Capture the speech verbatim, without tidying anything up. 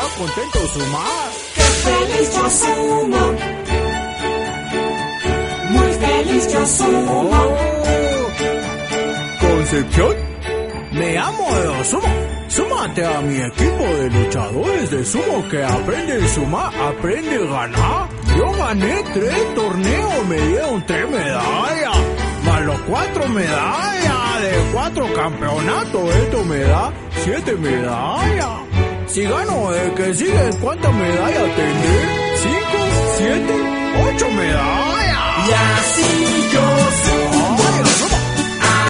contento sumar. ¡Qué feliz yo sumo! Muy feliz yo sumo. Oh, Concepción, me amo de sumo. Súmate a mi equipo de luchadores de sumo que aprende a sumar, aprende a ganar. Yo gané tres torneos, me dieron tres medallas, más los cuatro medallas de cuatro campeonatos. Esto me da siete medallas. Si gano el que sigue, ¿cuántas medallas tendré? ¿Cinco? ¿Siete? ¿Ocho medallas? Y así yo sumo.